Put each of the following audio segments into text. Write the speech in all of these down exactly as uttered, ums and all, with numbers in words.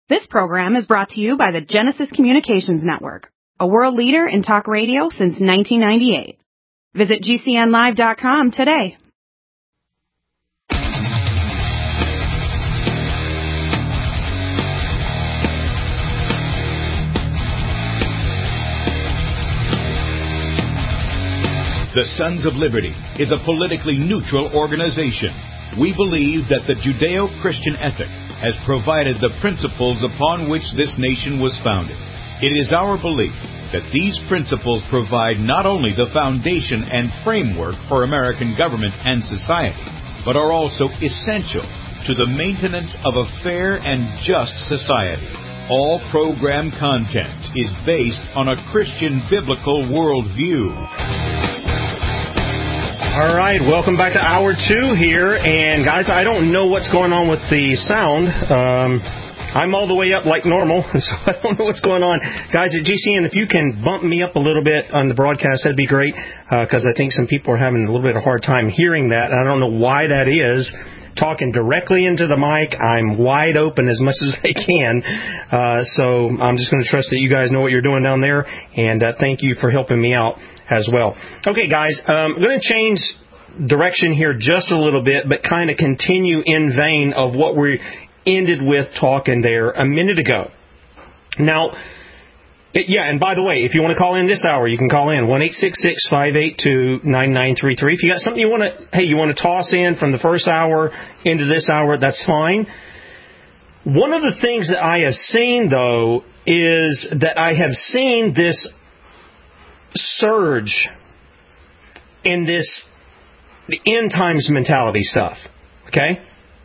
This program is brought to you by the Genesis Communications Network, a world leader in talk radio since nineteen ninety-eight. Visit G C N live dot com today. The Sons of Liberty is a politically neutral organization. We believe that the Judeo-Christian ethic has provided the principles upon which this nation was founded. It is our belief that these principles provide not only the foundation and framework for American government and society, but are also essential to the maintenance of a fair and just society. All program content is based on a Christian biblical worldview. All right, welcome back to Hour two here. And guys, I don't know what's going on with the sound. Um, I'm all the way up like normal, so I don't know what's going on. Guys at G C N, if you can bump me up a little bit on the broadcast, that'd be great, because uh, I think some people are having a little bit of a hard time hearing that. And I don't know why that is. Talking directly into the mic, I'm wide open as much as I can. Uh, so I'm just going to trust that you guys know what you're doing down there, and uh, thank you for helping me out as well. Okay, guys, um, I'm going to change direction here just a little bit, but kind of continue in vein of what we ended with talking there a minute ago. Now, it, yeah, and by the way, if you want to call in this hour, you can call in one eight six six, five eight two, nine nine three three. If you got something you want to, hey, you want to toss in from the first hour into this hour, that's fine. One of the things that I have seen, though, is that I have seen this surge in this the end times mentality stuff. Okay?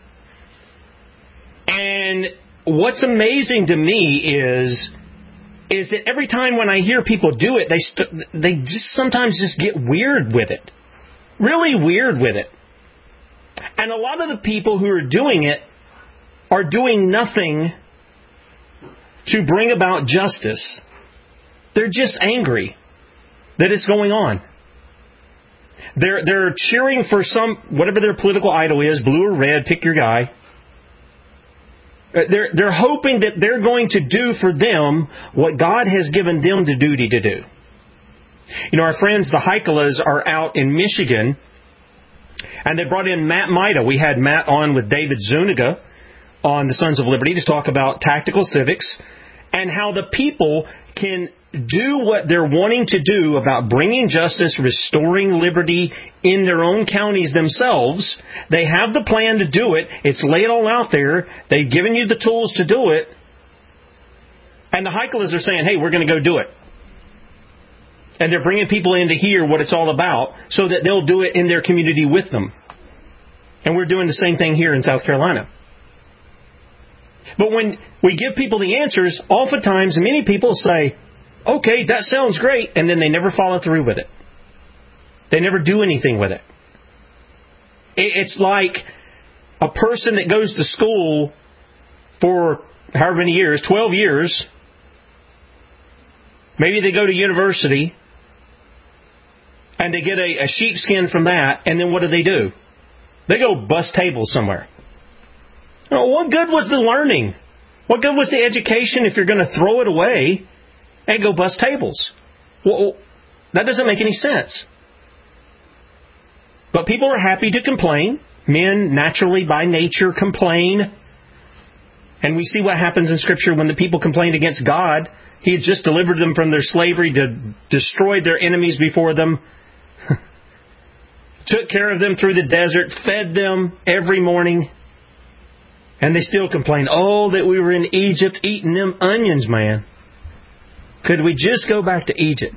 And what's amazing to me is is that every time when I hear people do it, they st- they just sometimes just get weird with it. Really weird with it. And a lot of the people who are doing it are doing nothing to bring about justice. They're just angry that it's going on. They're they're cheering for some, whatever their political idol is, blue or red, pick your guy. They're they're hoping that they're going to do for them what God has given them the duty to do. You know, our friends, the Heikelas, are out in Michigan, and they brought in Matt Maida. We had Matt on with David Zuniga on the Sons of Liberty to talk about tactical civics and how the people can do what they're wanting to do about bringing justice, restoring liberty in their own counties themselves. They have the plan to do it. It's laid all out there. They've given you the tools to do it. And the Heikelas are saying, hey, we're going to go do it. And they're bringing people in to hear what it's all about so that they'll do it in their community with them. And we're doing the same thing here in South Carolina. But when we give people the answers, oftentimes many people say, okay, that sounds great, and then they never follow through with it. They never do anything with it. It's like a person that goes to school for however many years, twelve years. Maybe they go to university, and they get a, a sheepskin from that, and then what do they do? They go bust tables somewhere. Well, what good was the learning? What good was the education if you're going to throw it away and go bust tables? Well, that doesn't make any sense. But people are happy to complain. Men naturally by nature complain. And we see what happens in Scripture when the people complained against God. He had just delivered them from their slavery, to destroyed their enemies before them, took care of them through the desert, fed them every morning. And they still complain, oh, that we were in Egypt eating them onions, man. Could we just go back to Egypt?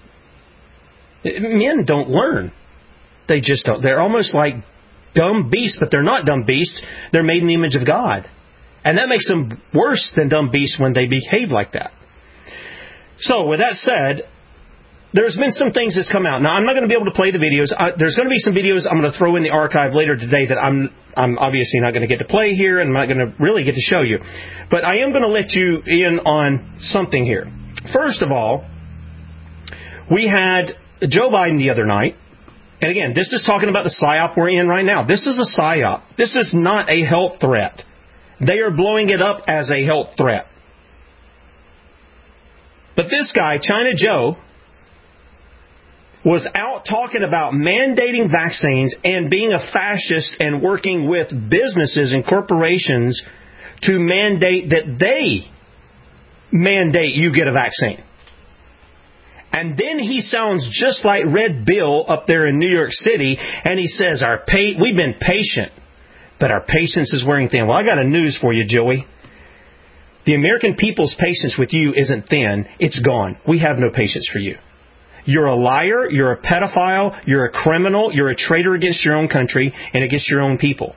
Men don't learn. They just don't. They're almost like dumb beasts, but they're not dumb beasts. They're made in the image of God. And that makes them worse than dumb beasts when they behave like that. So, with that said, there's been some things that's come out. Now, I'm not going to be able to play the videos. I, there's going to be some videos I'm going to throw in the archive later today that I'm I'm obviously not going to get to play here, and I'm not going to really get to show you. But I am going to let you in on something here. First of all, we had Joe Biden the other night. And again, this is talking about the psyop we're in right now. This is a psyop. This is not a health threat. they are blowing it up as a health threat. But this guy, China Joe, was out talking about mandating vaccines and being a fascist and working with businesses and corporations to mandate that they mandate you get a vaccine. And then he sounds just like Red Bill up there in New York City, and he says, "Our pa- we've been patient, but our patience is wearing thin." Well, I got a news for you, Joey. The American people's patience with you isn't thin. It's gone. We have no patience for you. You're a liar, you're a pedophile, you're a criminal, you're a traitor against your own country and against your own people.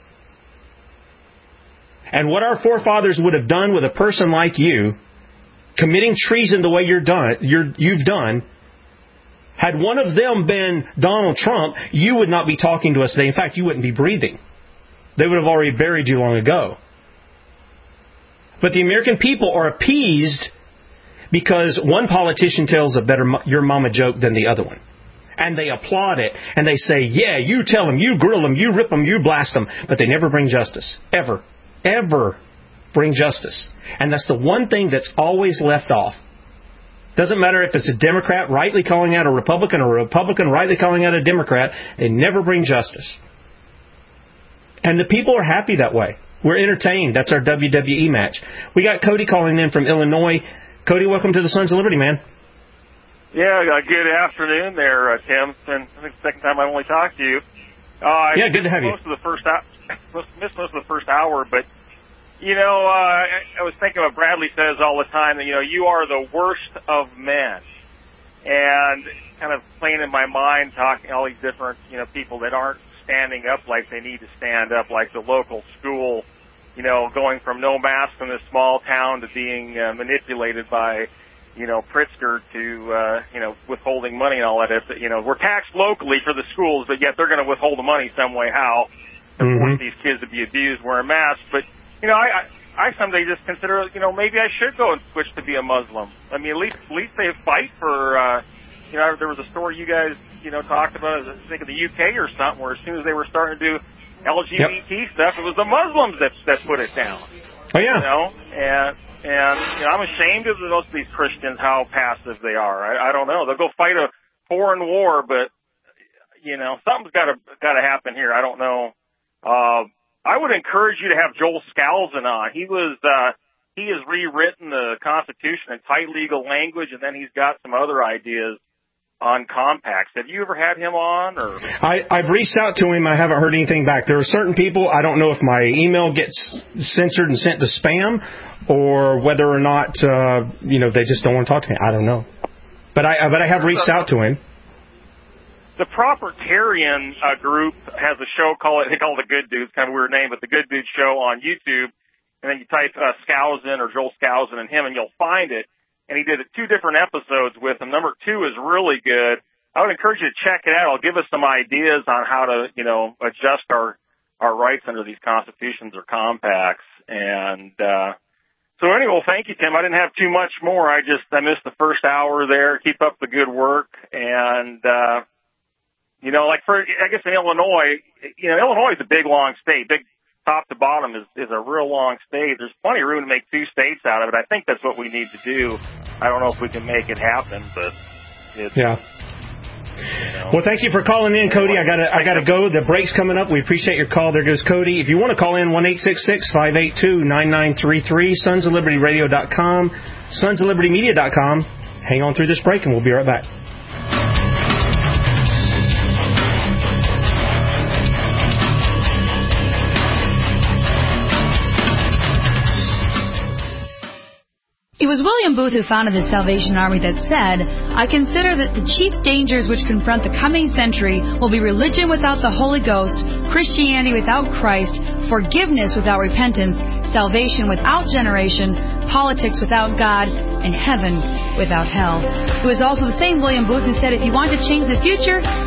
And what our forefathers would have done with a person like you, committing treason the way you're done, you're, you've done, had one of them been Donald Trump, you would not be talking to us today. In fact, you wouldn't be breathing. They would have already buried you long ago. But the American people are appeased because one politician tells a better your mama joke than the other one. And they applaud it. And they say, yeah, you tell them, you grill them, you rip them, you blast them. But they never bring justice. Ever. Ever bring justice. And that's the one thing that's always left off. Doesn't matter if it's a Democrat rightly calling out a Republican or a Republican rightly calling out a Democrat. They never bring justice. And the people are happy that way. We're entertained. That's our W W E match. We got Cody calling in from Illinois. Cody, welcome to the Sons of Liberty, man. Yeah, uh, good afternoon there, uh, Tim. And I think it's the second time I only talked to you. Uh, I yeah, good to have most you. Of the first hour, missed most of the first hour, but, you know, uh, I, I was thinking what Bradley says all the time, that, you know, you are the worst of men. And kind of playing in my mind, talking all these different, you know, people that aren't standing up like they need to stand up, like the local school, you know, going from no mask in this small town to being uh, manipulated by, you know, Pritzker to, uh, you know, withholding money and all that. If, you know, we're taxed locally for the schools, but yet they're going to withhold the money some way, how, to mm-hmm. force these kids to be abused, wearing masks. But, you know, I, I, I someday just consider, you know, maybe I should go and switch to be a Muslim. I mean, at least, at least they fight for, uh, you know, there was a story you guys, you know, talked about, I think of the U K or something, where as soon as they were starting to do L G B T yep. stuff, it was the Muslims that that put it down. Oh yeah. You know, and and you know, I'm ashamed of most of these Christians how passive they are. I, I don't know. They'll go fight a foreign war, but you know, something's got to got to happen here. I don't know. Uh, I would encourage you to have Joel Skousen on. He was uh, he has rewritten the Constitution in tight legal language, and then he's got some other ideas on compacts. Have you ever had him on? Or I, I've reached out to him. I haven't heard anything back. There are certain people, I don't know if my email gets censored and sent to spam, or whether or not, uh, you know, they just don't want to talk to me. I don't know. But I, but I have reached out to him. The Propertarian uh, group has a show called, they call it The Good Dudes, kind of a weird name, but The Good Dudes Show on YouTube. And then you type uh, Skousen or Joel Skousen and him, and you'll find it. And he did two different episodes with him. Number two is really good. I would encourage you to check it out. It'll give us some ideas on how to, you know, adjust our, our rights under these constitutions or compacts. And, uh, so anyway, well, thank you, Tim. I didn't have too much more. I just, I missed the first hour there. Keep up the good work. And, uh, you know, like for, I guess in Illinois, you know, Illinois is a big, long state. Big, top to bottom is, is a real long state. There's plenty of room to make two states out of it. I think that's what we need to do. I don't know if we can make it happen, but it's, yeah. You know. Well, thank you for calling in, Cody. I gotta, I gotta go. The break's coming up. We appreciate your call. There goes Cody. If you want to call in, one eight six six, five eight two, nine nine three three, sons of liberty radio dot com, sons of liberty media dot com. Hang on through this break, and we'll be right back. It was William Booth who founded the Salvation Army that said, "I consider that the chief dangers which confront the coming century will be religion without the Holy Ghost, Christianity without Christ, forgiveness without repentance, salvation without generation, politics without God, and heaven without hell." It was also the same William Booth who said, if you want to change the future,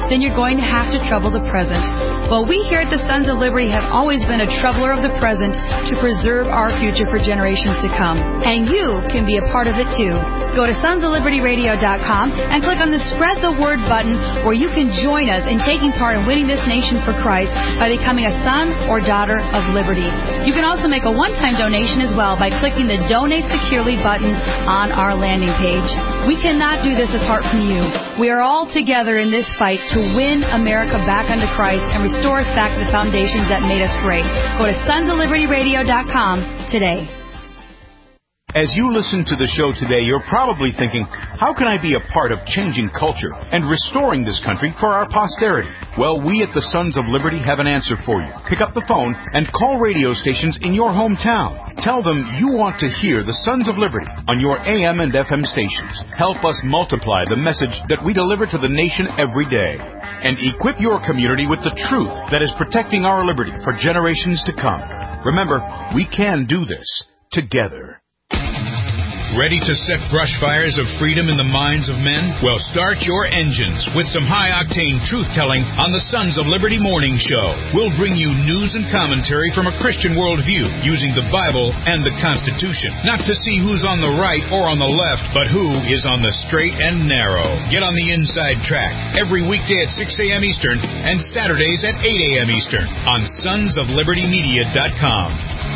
then you're going to have to trouble the present. Well, we here at the Sons of Liberty have always been a troubler of the present to preserve our future for generations to come. And you can be a part of it too. Go to sons of liberty radio dot com and click on the Spread the Word button where you can join us in taking part in winning this nation for Christ by becoming a son or daughter of liberty. You can also make a one-time donation as well by clicking the Donate Securely button on our landing page. We cannot do this apart from you. We are all together in this fight to win America back unto Christ and restore us back to the foundations that made us great. Go to sons of liberty radio dot com today. As you listen to the show today, you're probably thinking, how can I be a part of changing culture and restoring this country for our posterity? Well, we at the Sons of Liberty have an answer for you. Pick up the phone and call radio stations in your hometown. Tell them you want to hear the Sons of Liberty on your A M and F M stations. Help us multiply the message that we deliver to the nation every day. And equip your community with the truth that is protecting our liberty for generations to come. Remember, we can do this together. Ready to set brush fires of freedom in the minds of men? Well, start your engines with some high-octane truth-telling on the Sons of Liberty Morning Show. We'll bring you news and commentary from a Christian worldview using the Bible and the Constitution. Not to see who's on the right or on the left, but who is on the straight and narrow. Get on the inside track every weekday at six a.m. Eastern and Saturdays at eight a.m. Eastern on sons of liberty media dot com.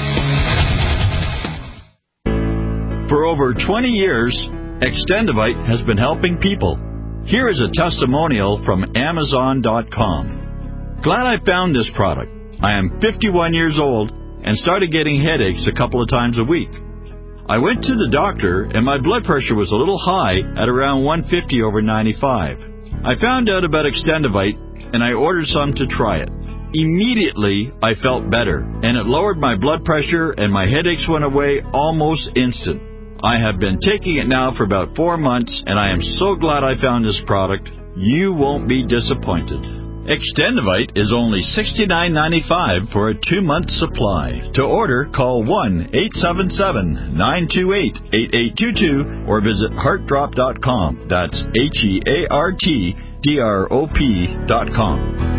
For over twenty years, Extendivite has been helping people. Here is a testimonial from Amazon dot com. Glad I found this product. I am fifty-one years old and started getting headaches a couple of times a week. I went to the doctor and my blood pressure was a little high at around one fifty over ninety-five. I found out about Extendivite and I ordered some to try it. Immediately, I felt better, and it lowered my blood pressure and my headaches went away almost instant. I have been taking it now for about four months, and I am so glad I found this product. You won't be disappointed. Extendivite is only sixty-nine ninety-five for a two-month supply. To order, call one eight seven seven, nine two eight, eight eight two two or visit heart drop dot com. That's H E A R T D R O P dot com.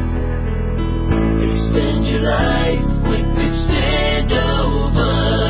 Extend your life with Extendivite.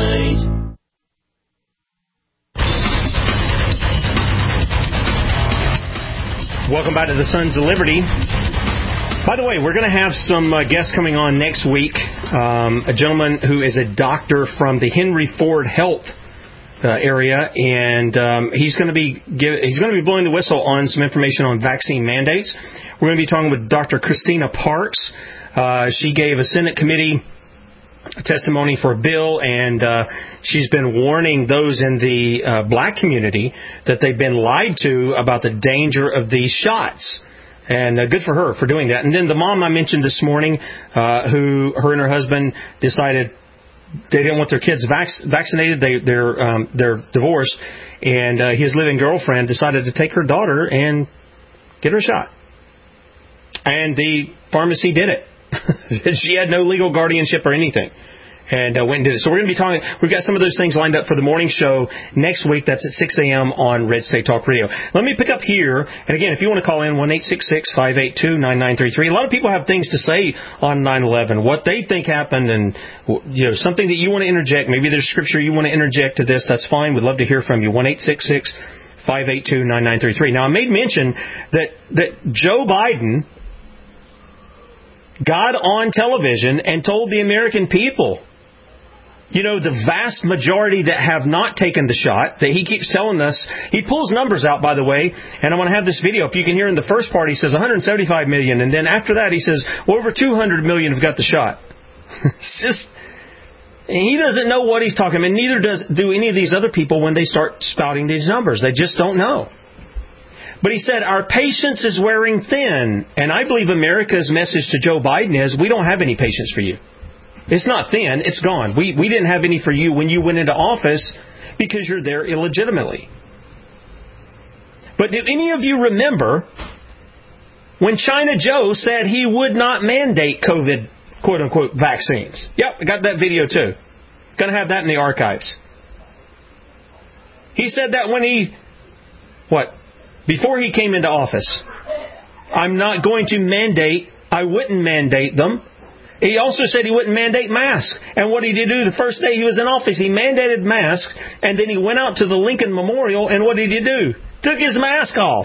Welcome back to the Sons of Liberty. By the way, we're going to have some uh, guests coming on next week. Um, a gentleman who is a doctor from the Henry Ford Health uh, area, and um, he's going to be give, he's going to be blowing the whistle on some information on vaccine mandates. We're going to be talking with Doctor Christina Parks. Uh, she gave a Senate committee testimony for a bill, and uh, she's been warning those in the uh, black community that they've been lied to about the danger of these shots. And uh, good for her for doing that. And then the mom I mentioned this morning, uh, who her and her husband decided they didn't want their kids vac- vaccinated. They, they're um, they're divorced, and uh, his living girlfriend decided to take her daughter and get her a shot. And the pharmacy did it. She had no legal guardianship or anything, and uh, went and did it. So we're going to be talking. We've got some of those things lined up for the morning show next week. That's at six a.m. on Red State Talk Radio. Let me pick up here. And again, if you want to call in, one eight six six, five eight two, nine nine three three. A lot of people have things to say on nine eleven, what they think happened, and you know something that you want to interject. Maybe there's scripture you want to interject to this. That's fine. We'd love to hear from you. one eight six six, five eight two, nine nine three three. Now, I made mention that that Joe Biden got on television and told the American people, you know, the vast majority that have not taken the shot, that he keeps telling us, he pulls numbers out, by the way, and I want to have this video. If you can hear in the first part, he says one hundred seventy-five million, and then after that he says, well, over two hundred million have got the shot. It's just, he doesn't know what he's talking about, and neither does do any of these other people when they start spouting these numbers. They just don't know. But he said, our patience is wearing thin. And I believe America's message to Joe Biden is, we don't have any patience for you. It's not thin, it's gone. We we didn't have any for you when you went into office because you're there illegitimately. But do any of you remember when China Joe said he would not mandate COVID, quote-unquote, vaccines? Yep, I got that video too. Going to have that in the archives. He said that when he, what, before he came into office. I'm not going to mandate. I wouldn't mandate them. He also said he wouldn't mandate masks. And what did he do the first day he was in office? He mandated masks, and then he went out to the Lincoln Memorial, and what did he do? Took his mask off.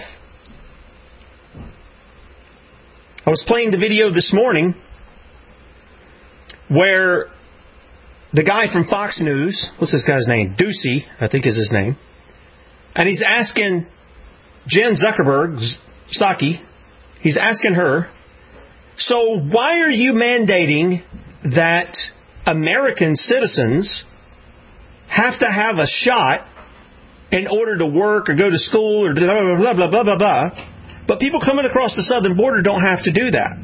I was playing the video this morning where the guy from Fox News, what's this guy's name? Ducey, I think is his name. And he's asking Jen Zuckerberg, Psaki, he's asking her, so why are you mandating that American citizens have to have a shot in order to work or go to school or blah, blah, blah, blah, blah, blah, but people coming across the southern border don't have to do that?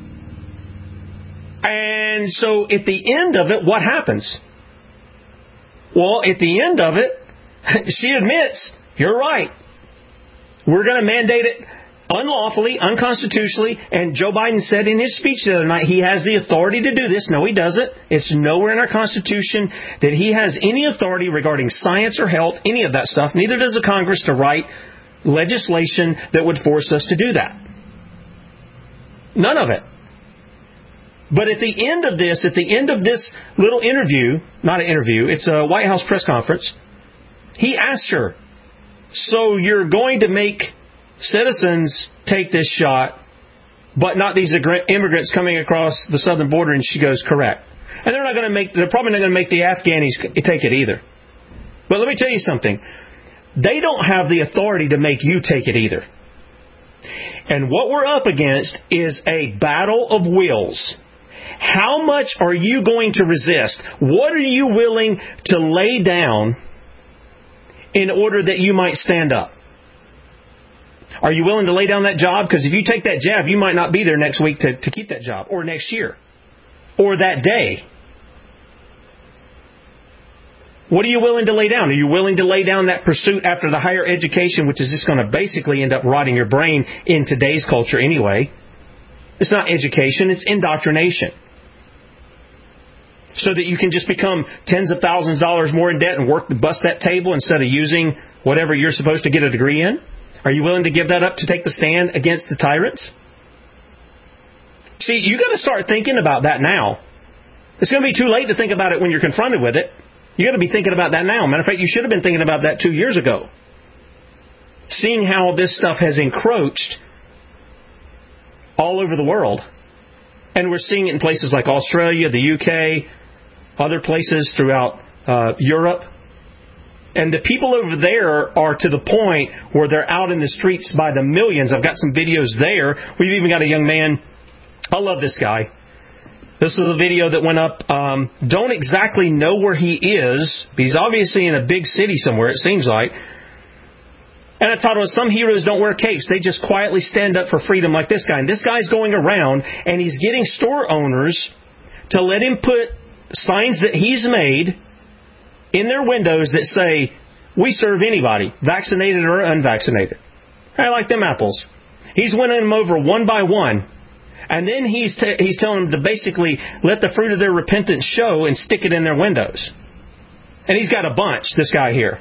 And so at the end of it, what happens? Well, at the end of it, she admits, you're right. We're going to mandate it unlawfully, unconstitutionally, and Joe Biden said in his speech the other night he has the authority to do this. No, he doesn't. It's nowhere in our Constitution that he has any authority regarding science or health, any of that stuff. Neither does the Congress to write legislation that would force us to do that. None of it. But at the end of this, at the end of this little interview, not an interview, it's a White House press conference, he asked her, so you're going to make citizens take this shot, but not these immigrants coming across the southern border? And she goes, correct. And they're not going to make, they're probably not going to make the Afghanis take it either. But let me tell you something. They don't have the authority to make you take it either. And what we're up against is a battle of wills. How much are you going to resist? What are you willing to lay down in order that you might stand up? Are you willing to lay down that job? Because if you take that jab, you might not be there next week to, to keep that job, or next year, or that day. What are you willing to lay down? Are you willing to lay down that pursuit after the higher education, which is just going to basically end up rotting your brain in today's culture anyway? It's not education, it's indoctrination. So that you can just become tens of thousands of dollars more in debt and work to bust that table instead of using whatever you're supposed to get a degree in? Are you willing to give that up to take the stand against the tyrants? See, you got to start thinking about that now. It's going to be too late to think about it when you're confronted with it. You got to be thinking about that now. Matter of fact, you should have been thinking about that two years ago. Seeing how this stuff has encroached all over the world. And we're seeing it in places like Australia, the U K, other places throughout uh, Europe. And the people over there are to the point where they're out in the streets by the millions. I've got some videos there. We've even got a young man. I love this guy. This is a video that went up. Um, don't exactly know where he is. He's obviously in a big city somewhere, it seems like. And I taught him, some heroes don't wear capes. They just quietly stand up for freedom like this guy. And this guy's going around and he's getting store owners to let him put signs that he's made in their windows that say, we serve anybody, vaccinated or unvaccinated. I like them apples. He's winning them over one by one. And then he's t- he's telling them to basically let the fruit of their repentance show and stick it in their windows. And he's got a bunch, this guy here.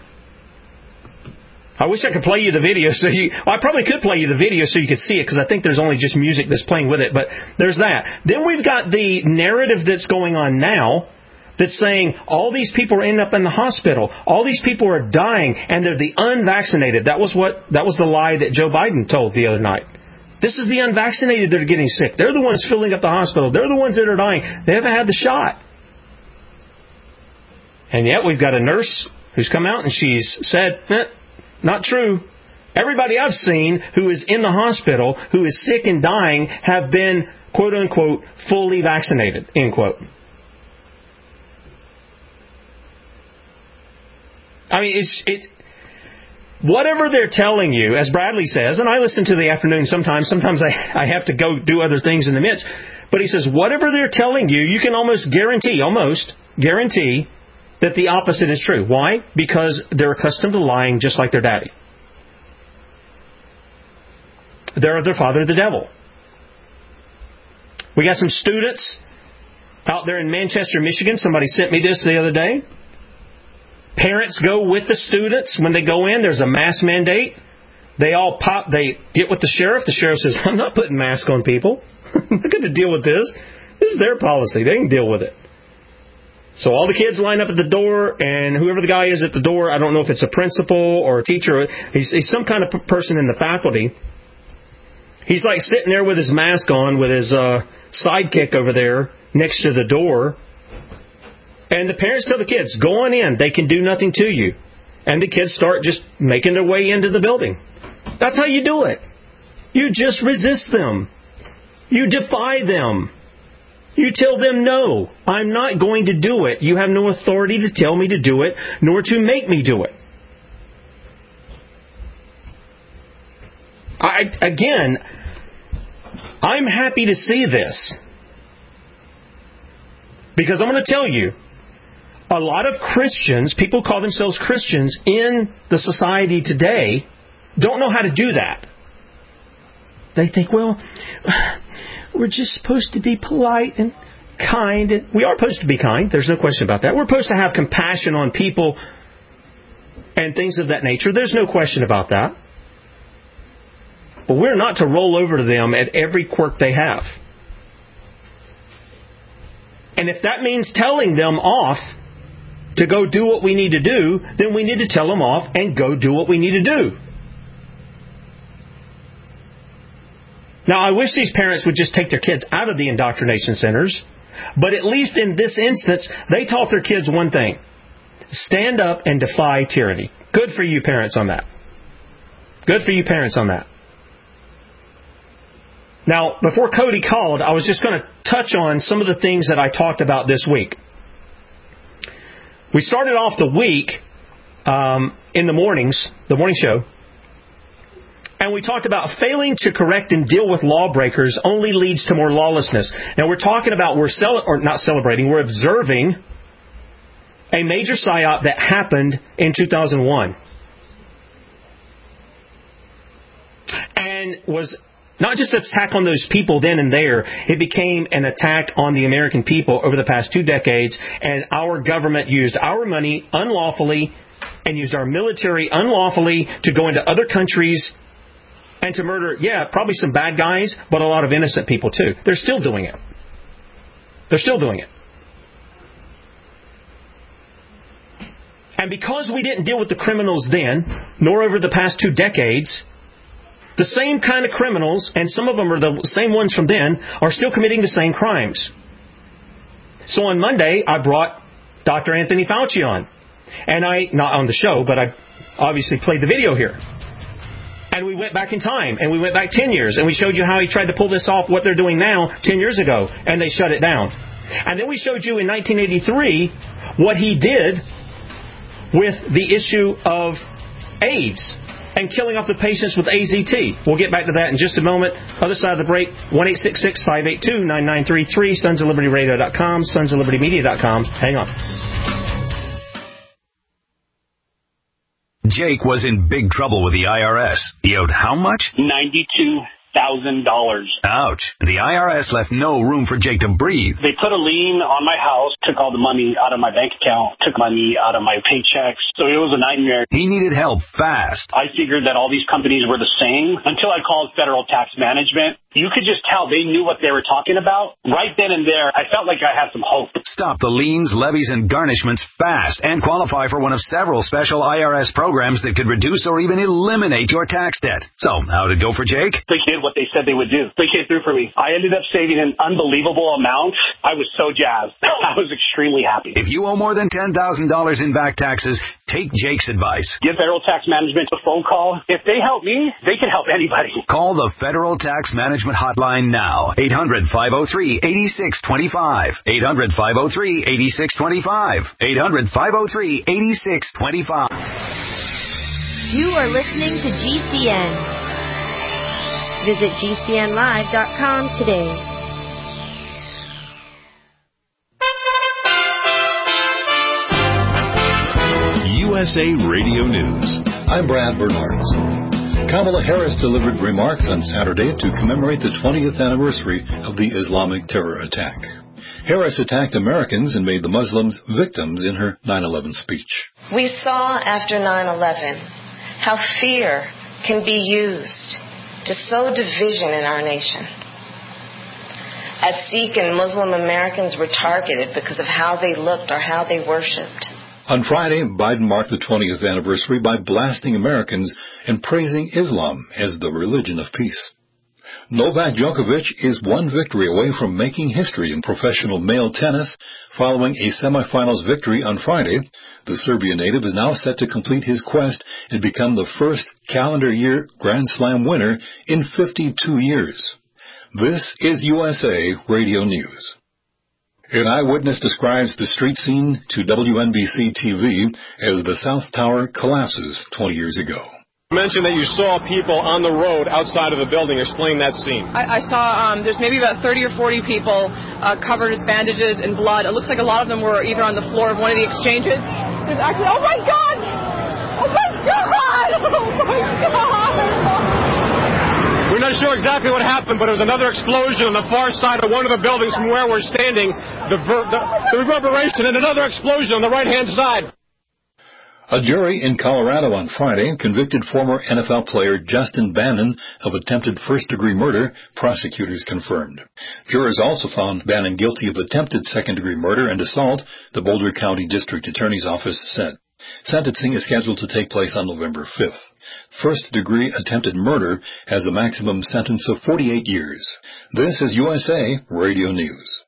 I wish I could play you the video so you... Well, I probably could play you the video so you could see it, because I think there's only just music that's playing with it. But there's that. Then we've got the narrative that's going on now that's saying all these people are ending up in the hospital. All these people are dying, and they're the unvaccinated. That was what that was the lie that Joe Biden told the other night. This is the unvaccinated that are getting sick. They're the ones filling up the hospital. They're the ones that are dying. They haven't had the shot. And yet we've got a nurse who's come out and she's said, eh, not true. Everybody I've seen who is in the hospital, who is sick and dying, have been, quote unquote, fully vaccinated, end quote. I mean, it's, it's, whatever they're telling you, as Bradley says, and I listen to the afternoon sometimes, sometimes I, I have to go do other things in the midst, but he says, whatever they're telling you, you can almost guarantee, almost guarantee that the opposite is true. Why? Because they're accustomed to lying just like their daddy. They're their father, the devil. We got some students out there in Manchester, Michigan. Somebody sent me this the other day. Parents go with the students when they go in. There's a mask mandate. They all pop, they get with the sheriff. The sheriff says, I'm not putting masks on people. I'm not going to deal with this. This is their policy. They can deal with it. So all the kids line up at the door, and whoever the guy is at the door, I don't know if it's a principal or a teacher, he's, he's some kind of person in the faculty. He's like sitting there with his mask on, with his uh, sidekick over there next to the door. And the parents tell the kids, go on in. They can do nothing to you. And the kids start just making their way into the building. That's how you do it. You just resist them. You defy them. You tell them, no, I'm not going to do it. You have no authority to tell me to do it, nor to make me do it. I, again, I'm happy to see this. Because I'm going to tell you, a lot of Christians, people call themselves Christians in the society today, don't know how to do that. They think, well, we're just supposed to be polite and kind. We are supposed to be kind. There's no question about that. We're supposed to have compassion on people and things of that nature. There's no question about that. But we're not to roll over to them at every quirk they have. And if that means telling them off to go do what we need to do, then we need to tell them off and go do what we need to do. Now, I wish these parents would just take their kids out of the indoctrination centers, but at least in this instance, they taught their kids one thing. Stand up and defy tyranny. Good for you parents on that. Good for you parents on that. Now, before Cody called, I was just going to touch on some of the things that I talked about this week. We started off the week um, in the mornings, the morning show, and we talked about failing to correct and deal with lawbreakers only leads to more lawlessness. Now, we're talking about, we're cel- or not celebrating, we're observing a major psyop that happened in two thousand one. And was not just an attack on those people then and there, it became an attack on the American people over the past two decades, and our government used our money unlawfully and used our military unlawfully to go into other countries and to murder, yeah, probably some bad guys, but a lot of innocent people too. They're still doing it. They're still doing it. And because we didn't deal with the criminals then, nor over the past two decades, the same kind of criminals, and some of them are the same ones from then, are still committing the same crimes. So on Monday, I brought Doctor Anthony Fauci on. And I, not on the show, but I obviously played the video here. And we went back in time, and we went back ten years, and we showed you how he tried to pull this off, what they're doing now, ten years ago, and they shut it down. And then we showed you in nineteen eighty-three what he did with the issue of AIDS and killing off the patients with A Z T. We'll get back to that in just a moment. Other side of the break, one eight six six, five eight two, nine nine three three, sons of liberty radio dot com, sons of liberty media dot com. Hang on. Jake was in big trouble with the I R S. He owed how much? ninety-two thousand dollars. Ouch. The I R S left no room for Jake to breathe. They put a lien on my house, took all the money out of my bank account, took money out of my paychecks. So it was a nightmare. He needed help fast. I figured that all these companies were the same until I called Federal Tax Management. You could just tell they knew what they were talking about. Right then and there, I felt like I had some hope. Stop the liens, levies, and garnishments fast and qualify for one of several special I R S programs that could reduce or even eliminate your tax debt. So, how'd it go for Jake? They did what they said they would do. They came through for me. I ended up saving an unbelievable amount. I was so jazzed. I was extremely happy. If you owe more than ten thousand dollars in back taxes, take Jake's advice. Give Federal Tax Management a phone call. If they help me, they can help anybody. Call the Federal Tax Management Hotline now. eight hundred, five oh three, eight six two five. eight hundred, five oh three, eight six two five. eight hundred, five oh three, eight six two five. You are listening to G C N. Visit G C N live dot com today. U S A Radio News. I'm Brad Bernards. Kamala Harris delivered remarks on Saturday to commemorate the twentieth anniversary of the Islamic terror attack. Harris attacked Americans and made the Muslims victims in her nine eleven speech. We saw after nine eleven how fear can be used to sow division in our nation. As Sikh and Muslim Americans were targeted because of how they looked or how they worshipped. On Friday, Biden marked the twentieth anniversary by blasting Americans and praising Islam as the religion of peace. Novak Djokovic is one victory away from making history in professional male tennis. Following a semifinals victory on Friday, the Serbian native is now set to complete his quest and become the first calendar year Grand Slam winner in fifty-two years. This is U S A Radio News. An eyewitness describes the street scene to W N B C T V as the South Tower collapses twenty years ago. You mentioned that you saw people on the road outside of the building. Explain that scene. I, I saw um, there's maybe about thirty or forty people uh, covered with bandages and blood. It looks like a lot of them were either on the floor of one of the exchanges. There's actually, oh my God! Oh my God! Oh my God! We're not sure exactly what happened, but there was another explosion on the far side of one of the buildings from where we're standing. The, ver- the, the reverberation and another explosion on the right-hand side. A jury in Colorado on Friday convicted former N F L player Justin Bannon of attempted first-degree murder, prosecutors confirmed. Jurors also found Bannon guilty of attempted second-degree murder and assault, the Boulder County District Attorney's Office said. Sentencing is scheduled to take place on November fifth. First-degree attempted murder has a maximum sentence of forty-eight years. This is U S A Radio News.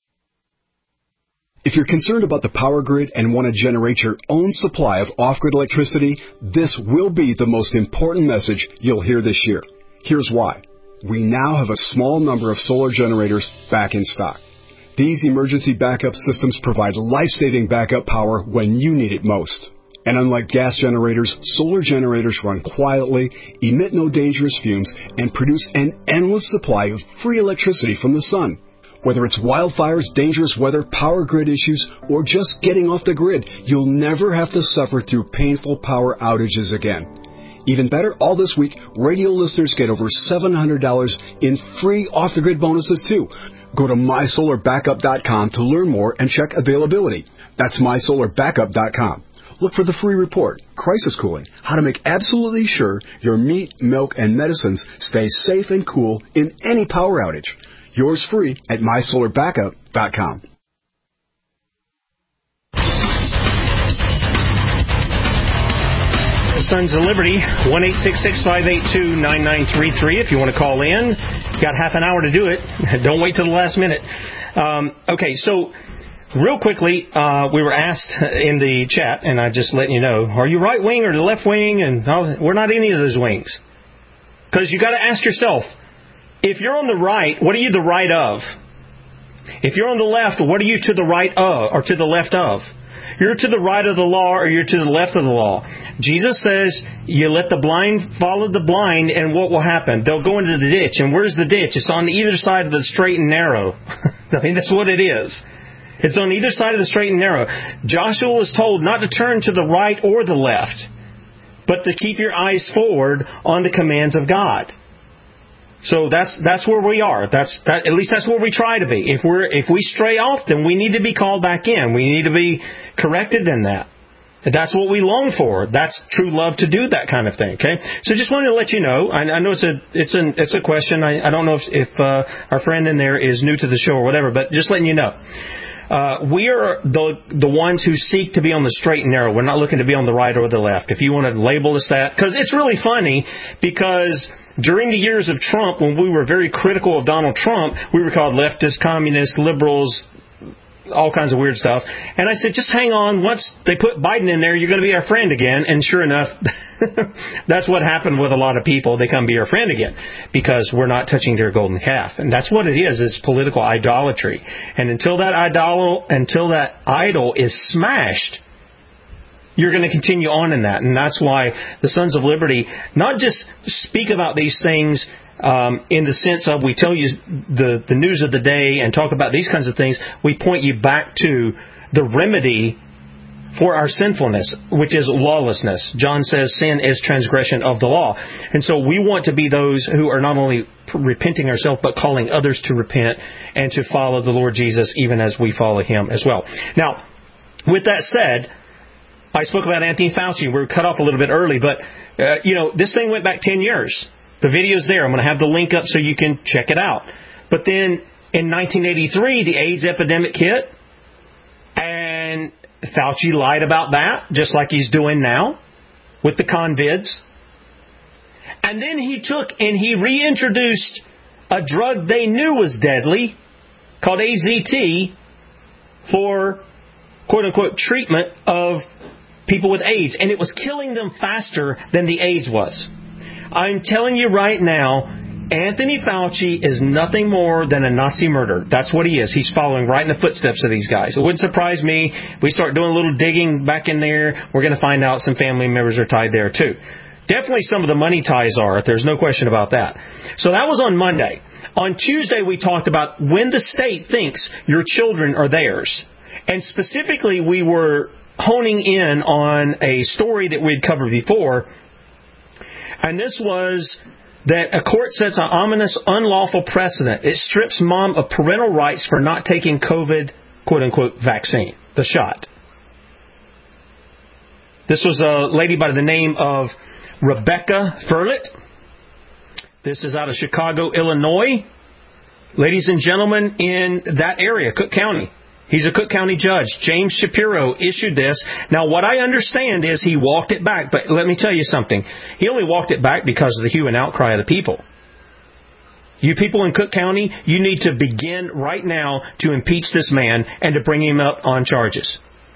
If you're concerned about the power grid and want to generate your own supply of off-grid electricity, this will be the most important message you'll hear this year. Here's why. We now have a small number of solar generators back in stock. These emergency backup systems provide life-saving backup power when you need it most. And unlike gas generators, solar generators run quietly, emit no dangerous fumes, and produce an endless supply of free electricity from the sun. Whether it's wildfires, dangerous weather, power grid issues, or just getting off the grid, you'll never have to suffer through painful power outages again. Even better, all this week, radio listeners get over seven hundred dollars in free off-the-grid bonuses, too. Go to my solar backup dot com to learn more and check availability. That's my solar backup dot com. Look for the free report, Crisis Cooling, how to make absolutely sure your meat, milk, and medicines stay safe and cool in any power outage. Yours free at my solar backup dot com. Sons of Liberty, one eight six six, five eight two, nine nine three three if you want to call in. You've got half an hour to do it. Don't wait till the last minute. Um, okay, so real quickly, uh, we were asked in the chat, and I just letting you know, are you right wing or the left wing? And no, we're not any of those wings. Because you got to ask yourself, if you're on the right, what are you the right of? If you're on the left, what are you to the right of or to the left of? You're to the right of the law or you're to the left of the law. Jesus says you let the blind follow the blind, and what will happen? They'll go into the ditch. And where's the ditch? It's on either side of the straight and narrow. I mean, that's what it is. It's on either side of the straight and narrow. Joshua was told not to turn to the right or the left, but to keep your eyes forward on the commands of God. So that's that's where we are. That's that, at least that's where we try to be. If we're if we stray off, then we need to be called back in. We need to be corrected in that. That's what we long for. That's true love to do that kind of thing. Okay. So just wanted to let you know. I, I know it's a it's an it's a question. I, I don't know if, if uh, our friend in there is new to the show or whatever, but just letting you know. Uh, we are the the ones who seek to be on the straight and narrow. We're not looking to be on the right or the left. If you want to label us that, because it's really funny because during the years of Trump, when we were very critical of Donald Trump, we were called leftists, communists, liberals, all kinds of weird stuff. And I said, just hang on. Once they put Biden in there, you're going to be our friend again. And sure enough, that's what happened with a lot of people. They come be our friend again because we're not touching their golden calf. And that's what it is, is political idolatry. And until that idol, until that idol is smashed, you're going to continue on in that. And that's why the Sons of Liberty not just speak about these things um, in the sense of we tell you the, the news of the day and talk about these kinds of things. We point you back to the remedy for our sinfulness, which is lawlessness. John says sin is transgression of the law. And so we want to be those who are not only repenting ourselves, but calling others to repent and to follow the Lord Jesus even as we follow Him as well. Now, with that said, I spoke about Anthony Fauci. We were cut off a little bit early, but, uh, you know, this thing went back ten years. The video's there. I'm going to have the link up so you can check it out. But then in nineteen eighty-three, the AIDS epidemic hit, and Fauci lied about that, just like he's doing now with the convids. And then he took and he reintroduced a drug they knew was deadly, called A Z T, for quote-unquote treatment of people with AIDS. And it was killing them faster than the AIDS was. I'm telling you right now, Anthony Fauci is nothing more than a Nazi murderer. That's what he is. He's following right in the footsteps of these guys. It wouldn't surprise me if we start doing a little digging back in there. We're going to find out some family members are tied there too. Definitely some of the money ties are. There's no question about that. So that was on Monday. On Tuesday, we talked about when the state thinks your children are theirs. And specifically, we were honing in on a story that we'd covered before. And this was that a court sets an ominous, unlawful precedent. It strips mom of parental rights for not taking COVID, quote-unquote, vaccine, the shot. This was a lady by the name of Rebecca Furlet. This is out of Chicago, Illinois. Ladies and gentlemen, in that area, Cook County. He's a Cook County judge. James Shapiro issued this. Now, what I understand is he walked it back. But let me tell you something. He only walked it back because of the hue and outcry of the people. You people in Cook County, you need to begin right now to impeach this man and to bring him up on charges.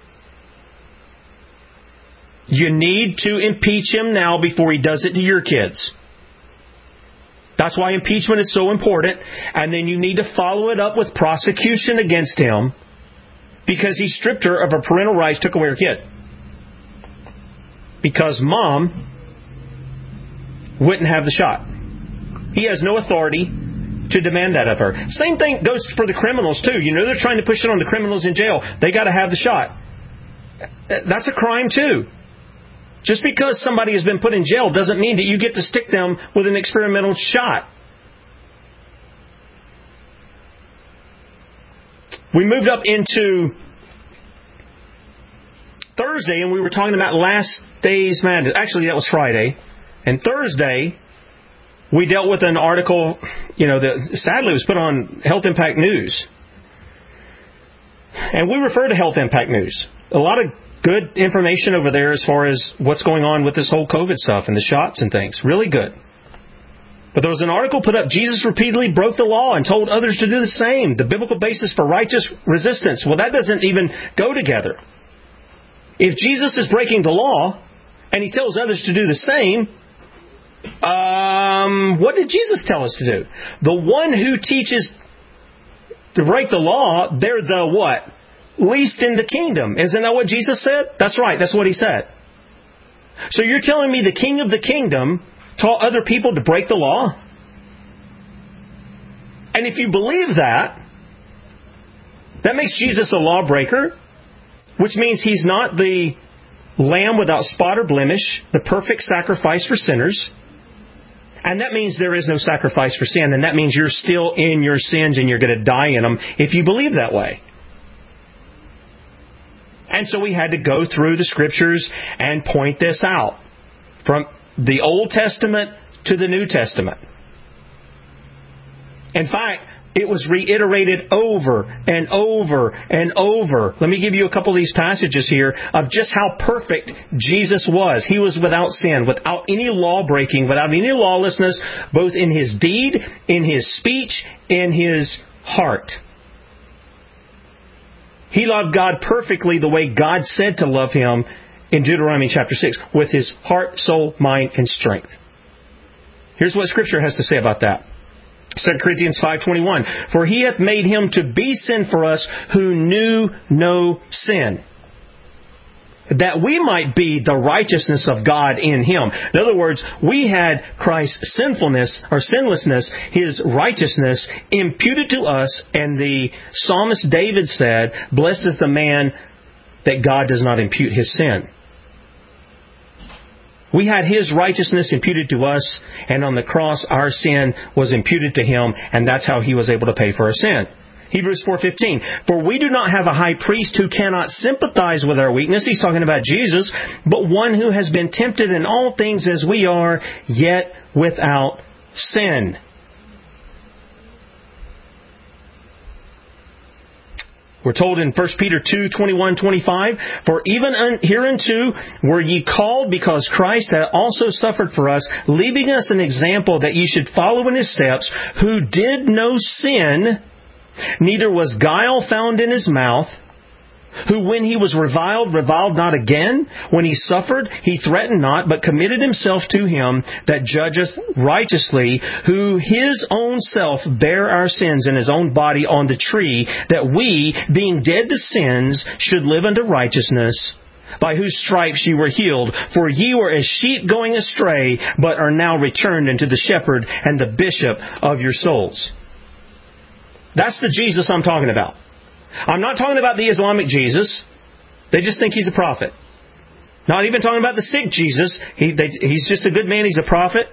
You need to impeach him now before he does it to your kids. That's why impeachment is so important. And then you need to follow it up with prosecution against him because he stripped her of her parental rights, took away her kid. Because mom wouldn't have the shot. He has no authority to demand that of her. Same thing goes for the criminals too. You know they're trying to push it on the criminals in jail. They got to have the shot. That's a crime too. Just because somebody has been put in jail doesn't mean that you get to stick them with an experimental shot. We moved up into Thursday, and we were talking about last day's madness. Actually, that was Friday. And Thursday, we dealt with an article, you know, that sadly was put on Health Impact News. And we refer to Health Impact News. A lot of good information over there as far as what's going on with this whole COVID stuff and the shots and things. Really good. But there was an article put up, Jesus repeatedly broke the law and told others to do the same. The biblical basis for righteous resistance. Well, that doesn't even go together. If Jesus is breaking the law and he tells others to do the same, um, what did Jesus tell us to do? The one who teaches to break the law, they're the what? Least in the kingdom. Isn't that what Jesus said? That's right. That's what he said. So you're telling me the king of the kingdom taught other people to break the law? And if you believe that, that makes Jesus a lawbreaker, which means he's not the lamb without spot or blemish, the perfect sacrifice for sinners. And that means there is no sacrifice for sin. And that means you're still in your sins and you're going to die in them if you believe that way. And so we had to go through the Scriptures and point this out. From the Old Testament to the New Testament. In fact, it was reiterated over and over and over. Let me give you a couple of these passages here of just how perfect Jesus was. He was without sin, without any law breaking, without any lawlessness, both in His deed, in His speech, in His heart. He loved God perfectly the way God said to love Him in Deuteronomy chapter six, with His heart, soul, mind, and strength. Here's what Scripture has to say about that. Second Corinthians five twenty-one. For He hath made Him to be sin for us who knew no sin, that we might be the righteousness of God in Him. In other words, we had Christ's sinfulness or sinlessness, His righteousness imputed to us, and the psalmist David said, blessed is the man that God does not impute his sin. We had His righteousness imputed to us, and on the cross our sin was imputed to Him, and that's how He was able to pay for our sin. Hebrews four fifteen. For we do not have a high priest who cannot sympathize with our weakness. He's talking about Jesus. But one who has been tempted in all things as we are, yet without sin. We're told in First Peter two twenty-one to twenty-five, for even un- hereunto were ye called, because Christ hath also suffered for us, leaving us an example that ye should follow in his steps, who did no sin, neither was guile found in his mouth, who when he was reviled, reviled not again. When he suffered, he threatened not, but committed himself to him that judgeth righteously, who his own self bare our sins in his own body on the tree, that we, being dead to sins, should live unto righteousness, by whose stripes ye were healed. For ye were as sheep going astray, but are now returned unto the shepherd and the bishop of your souls. That's the Jesus I'm talking about. I'm not talking about the Islamic Jesus. They just think he's a prophet. Not even talking about the Sikh Jesus. He, they, he's just a good man. He's a prophet.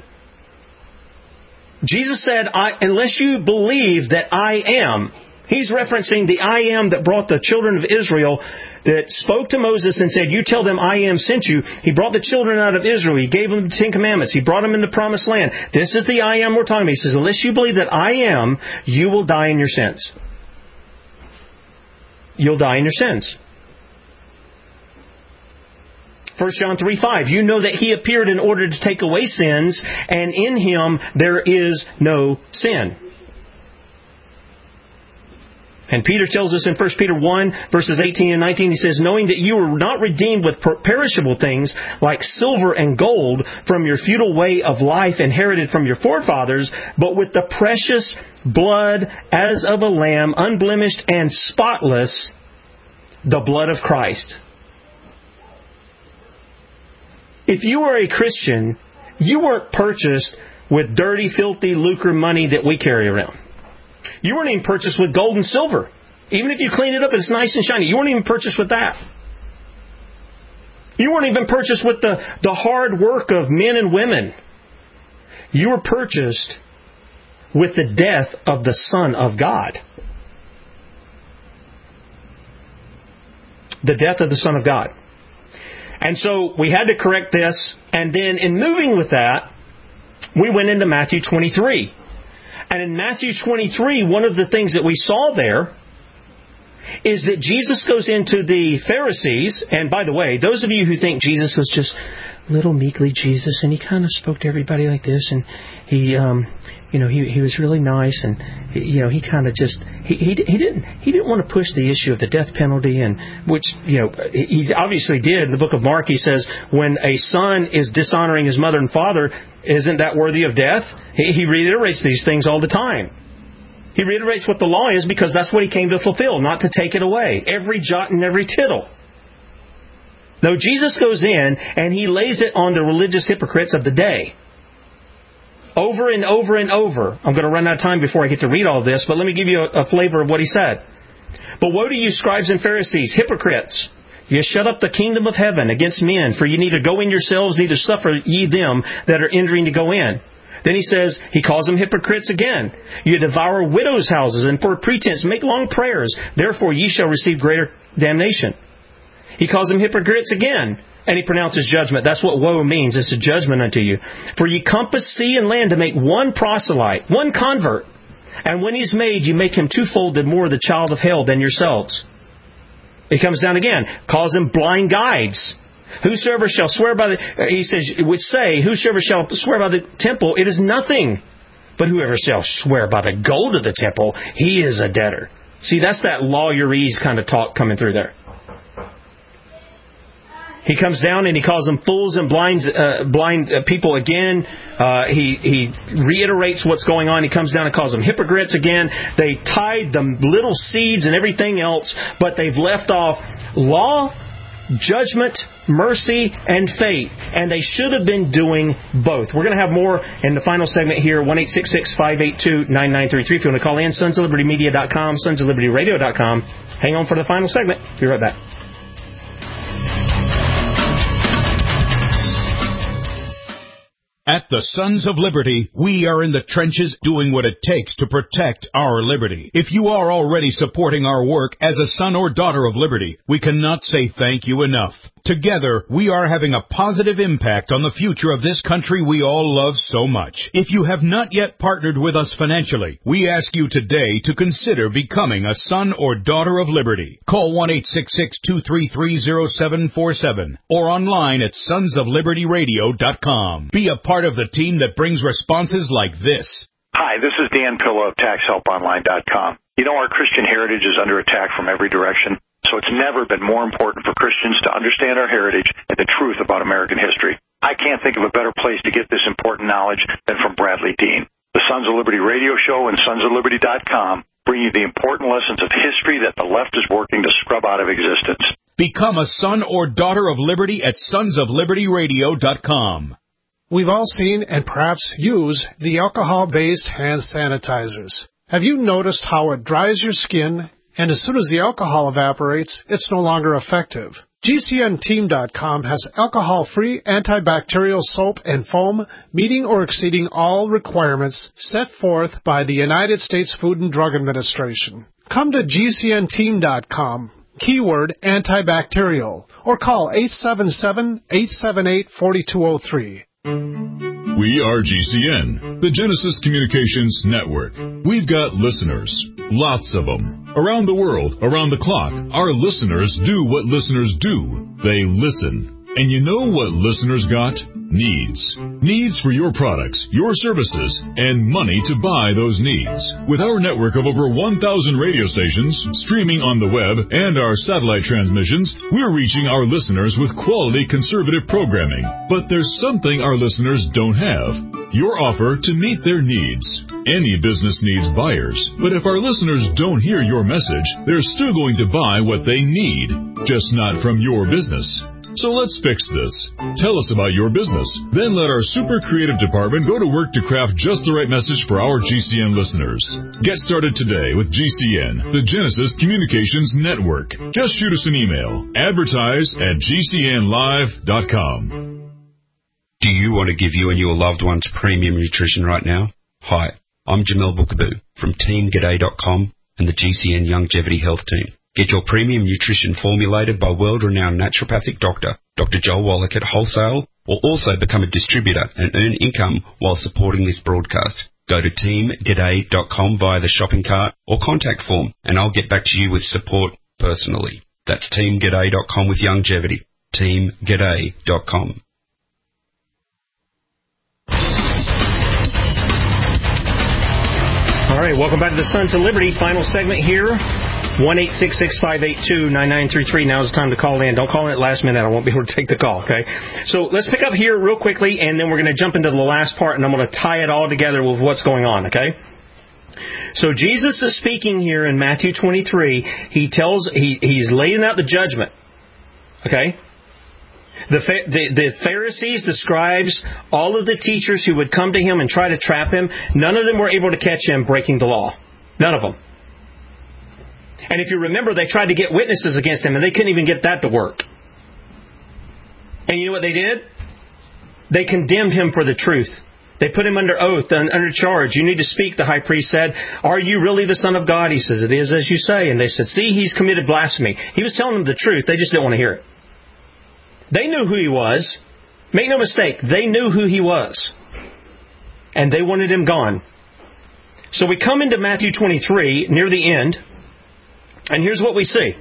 Jesus said, I, unless you believe that I am. He's referencing the I am that brought the children of Israel, that spoke to Moses and said, you tell them I am sent you. He brought the children out of Israel. He gave them the Ten Commandments. He brought them in the Promised Land. This is the I am we're talking about. He says, unless you believe that I am, you will die in your sins. You'll die in your sins. First John three five. You know that He appeared in order to take away sins, and in Him there is no sin. And Peter tells us in First Peter one, verses eighteen and nineteen, he says, knowing that you were not redeemed with perishable things like silver and gold from your futile way of life inherited from your forefathers, but with the precious blood as of a lamb, unblemished and spotless, the blood of Christ. If you are a Christian, you weren't purchased with dirty, filthy, lucre money that we carry around. You weren't even purchased with gold and silver. Even if you clean it up, it's nice and shiny. You weren't even purchased with that. You weren't even purchased with the, the hard work of men and women. You were purchased with the death of the Son of God. The death of the Son of God. And so we had to correct this. And then in moving with that, we went into Matthew twenty-three. And in Matthew twenty-three, one of the things that we saw there is that Jesus goes into the Pharisees. And by the way, those of you who think Jesus was just little meekly Jesus, and he kind of spoke to everybody like this, and he, um, you know, he he was really nice, and you know, he kind of just he, he he didn't he didn't want to push the issue of the death penalty, and which you know he obviously did. In the book of Mark, he says when a son is dishonoring his mother and father, isn't that worthy of death? He, he reiterates these things all the time. He reiterates what the law is because that's what he came to fulfill, not to take it away. Every jot and every tittle. No, Jesus goes in and he lays it on the religious hypocrites of the day. Over and over and over. I'm going to run out of time before I get to read all this, but let me give you a, a flavor of what he said. But woe to you, scribes and Pharisees, hypocrites! Ye shut up the kingdom of heaven against men, for ye neither go in yourselves, neither suffer ye them that are entering to go in. Then he says, he calls them hypocrites again. You devour widows' houses, and for pretense make long prayers. Therefore ye shall receive greater damnation. He calls them hypocrites again, and he pronounces judgment. That's what woe means. It's a judgment unto you. For ye compass sea and land to make one proselyte, one convert. And when he's made, you make him twofold more the child of hell than yourselves. He comes down again, calls them blind guides. Whosoever shall swear by the, he says, would say, whosoever shall swear by the temple, it is nothing. But whoever shall swear by the gold of the temple, he is a debtor. See, that's that lawyerese kind of talk coming through there. He comes down and he calls them fools and blinds, uh, blind uh, people again. Uh, he, he reiterates what's going on. He comes down and calls them hypocrites again. They tied the little seeds and everything else, but they've left off law, judgment, mercy, and faith. And they should have been doing both. We're going to have more in the final segment here. one eight six six, five eight two, nine nine three three. If you want to call in, sons of liberty media dot com, sons of liberty radio dot com. Hang on for the final segment. Be right back. At the Sons of Liberty, we are in the trenches doing what it takes to protect our liberty. If you are already supporting our work as a son or daughter of liberty, we cannot say thank you enough. Together, we are having a positive impact on the future of this country we all love so much. If you have not yet partnered with us financially, we ask you today to consider becoming a son or daughter of liberty. Call one eight six six, two three three, zero seven four seven or online at sons of liberty radio dot com. Be a part of the team that brings responses like this. Hi, this is Dan Pillow of tax help online dot com. You know, our Christian heritage is under attack from every direction. So it's never been more important for Christians to understand our heritage and the truth about American history. I can't think of a better place to get this important knowledge than from Bradley Dean. The Sons of Liberty radio show and sons of liberty dot com bring you the important lessons of history that the left is working to scrub out of existence. Become a son or daughter of liberty at sons of liberty radio dot com. We've all seen and perhaps use the alcohol-based hand sanitizers. Have you noticed how it dries your skin, and as soon as the alcohol evaporates, it's no longer effective? G C N team dot com has alcohol-free antibacterial soap and foam meeting or exceeding all requirements set forth by the United States Food and Drug Administration. Come to G C N team dot com, keyword antibacterial, or call eight seven seven, eight seven eight, four two zero three. We are G C N, the Genesis Communications Network. We've got listeners, lots of them. Around the world, around the clock, our listeners do what listeners do. They listen. And you know what listeners got? Needs. Needs for your products, your services, and money to buy those needs. With our network of over one thousand radio stations, streaming on the web, and our satellite transmissions, we're reaching our listeners with quality conservative programming. But there's something our listeners don't have. Your offer to meet their needs. Any business needs buyers, but if our listeners don't hear your message, they're still going to buy what they need, just not from your business. So let's fix this. Tell us about your business. Then let our super creative department go to work to craft just the right message for our G C N listeners. Get started today with G C N, the Genesis Communications Network. Just shoot us an email. Advertise at G C N live dot com. Do you want to give you and your loved ones premium nutrition right now? Hi, I'm Jamel Bookaboo from Team G'day dot com and the G C N Longevity Health Team. Get your premium nutrition formulated by world-renowned naturopathic doctor, Doctor Joel Wallach at wholesale, or also become a distributor and earn income while supporting this broadcast. Go to Team G'day dot com via the shopping cart or contact form, and I'll get back to you with support personally. That's Team G'day dot com with longevity. Team G'day dot com. All right, welcome back to the Sons of Liberty. Final segment here. one eight six six, five eight two, nine nine three three. Now is the time to call in. Don't call in at last minute. I won't be able to take the call, okay? So let's pick up here real quickly, and then we're going to jump into the last part, and I'm going to tie it all together with what's going on, okay? So Jesus is speaking here in Matthew twenty-three. He tells, he, he's laying out the judgment, okay? The, the, the Pharisees, the scribes, all of the teachers who would come to him and try to trap him, none of them were able to catch him breaking the law. None of them. And if you remember, they tried to get witnesses against him, and they couldn't even get that to work. And you know what they did? They condemned him for the truth. They put him under oath, under charge. You need to speak, the high priest said. Are you really the Son of God? He says, it is as you say. And they said, see, he's committed blasphemy. He was telling them the truth. They just didn't want to hear it. They knew who he was. Make no mistake, they knew who he was. And they wanted him gone. So we come into Matthew twenty-three, near the end. And here's what we see.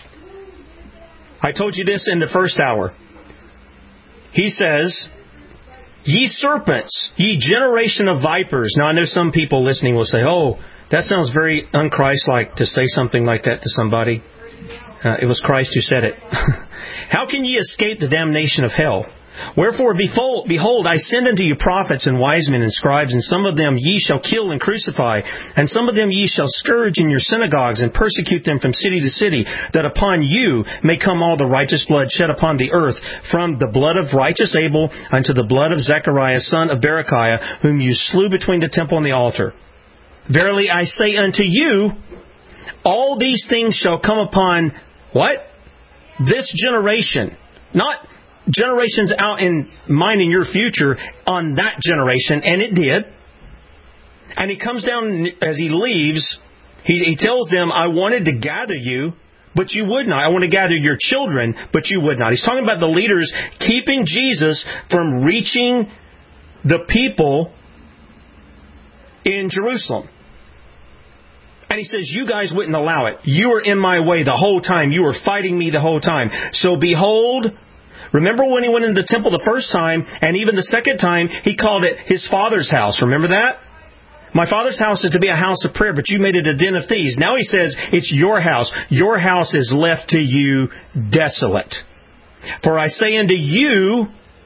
I told you this in the first hour. He says, ye serpents, ye generation of vipers. Now I know some people listening will say, oh, that sounds very un-Christ-like to say something like that to somebody. Uh, it was Christ who said it. How can ye escape the damnation of hell? Wherefore, behold, behold, I send unto you prophets and wise men and scribes, and some of them ye shall kill and crucify, and some of them ye shall scourge in your synagogues, and persecute them from city to city, that upon you may come all the righteous blood shed upon the earth, from the blood of righteous Abel unto the blood of Zechariah, son of Berechiah, whom you slew between the temple and the altar. Verily I say unto you, all these things shall come upon, what? This generation. Not generations out in mine and your future on that generation, and it did. And he comes down as he leaves. He, he tells them, I wanted to gather you, but you would not. I want to gather your children, but you would not. He's talking about the leaders keeping Jesus from reaching the people in Jerusalem. And he says, you guys wouldn't allow it. You were in my way the whole time. You were fighting me the whole time. So behold, remember when he went into the temple the first time, and even the second time, he called it his Father's house. Remember that? My Father's house is to be a house of prayer, but you made it a den of thieves. Now he says, it's your house. Your house is left to you desolate. For I say unto you,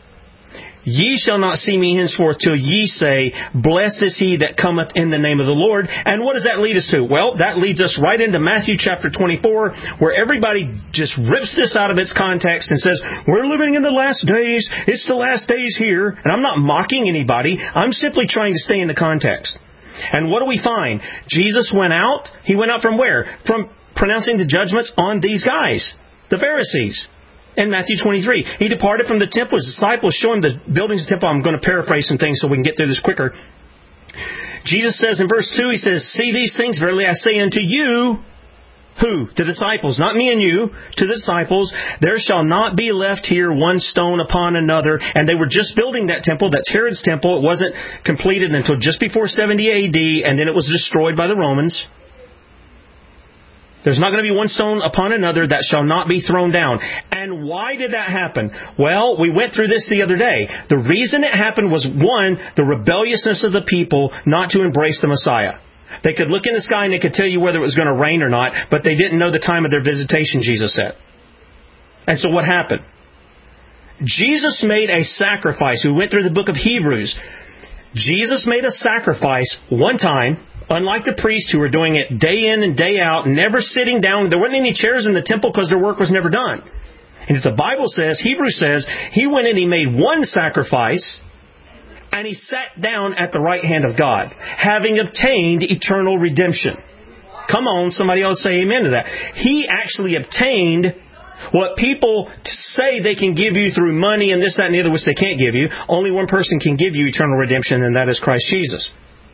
ye shall not see me henceforth till ye say, blessed is he that cometh in the name of the Lord. And what does that lead us to? Well, that leads us right into Matthew chapter twenty-four, where everybody just rips this out of its context and says, we're living in the last days. It's the last days here. And I'm not mocking anybody. I'm simply trying to stay in the context. And what do we find? Jesus went out. He went out from where? From pronouncing the judgments on these guys, the Pharisees. In Matthew twenty-three, he departed from the temple. His disciples show him the buildings of the temple. I'm going to paraphrase some things so we can get through this quicker. Jesus says in verse two, he says, see these things, verily I say unto you, who? The disciples, not me and you, to the disciples, there shall not be left here one stone upon another. And they were just building that temple. That's Herod's temple. It wasn't completed until just before seventy A D, and then it was destroyed by the Romans. There's not going to be one stone upon another that shall not be thrown down. And why did that happen? Well, we went through this the other day. The reason it happened was, one, the rebelliousness of the people not to embrace the Messiah. They could look in the sky and they could tell you whether it was going to rain or not, but they didn't know the time of their visitation, Jesus said. And so what happened? Jesus made a sacrifice. We went through the book of Hebrews. Jesus made a sacrifice one time. Unlike the priests who were doing it day in and day out, never sitting down. There weren't any chairs in the temple because their work was never done. And if the Bible says, Hebrews says, he went and he made one sacrifice, and he sat down at the right hand of God, having obtained eternal redemption. Come on, somebody else say amen to that. He actually obtained what people say they can give you through money and this, that, and the other, which they can't give you. Only one person can give you eternal redemption, and that is Christ Jesus.